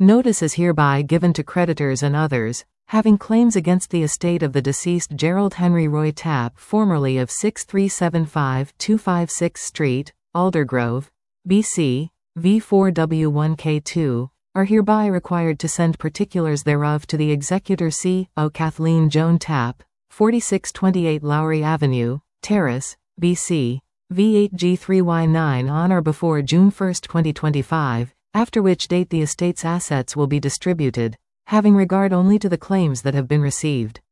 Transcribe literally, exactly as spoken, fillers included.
Notice is hereby given to creditors and others having claims against the estate of the deceased Gerald Henry Roy Tapp, formerly of six three seven five two five six Street, Aldergrove, B C, V four W one K two, are hereby required to send particulars thereof to the executor C O Kathleen Joan Tapp, forty-six twenty-eight Lowry Avenue, Terrace, B C, V eight G three Y nine on or before June first twenty twenty-five, after which date the estate's assets will be distributed, having regard only to the claims that have been received.